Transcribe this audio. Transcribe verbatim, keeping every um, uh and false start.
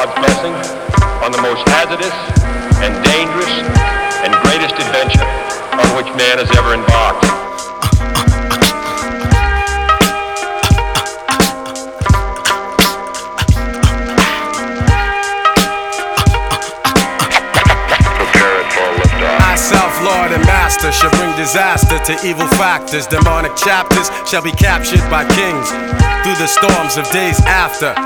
God's blessing on the most hazardous and dangerous and greatest adventure on which man has ever embarked. Lord and master shall bring disaster to evil factors. Demonic chapters shall be captured by kings through the storms of days after.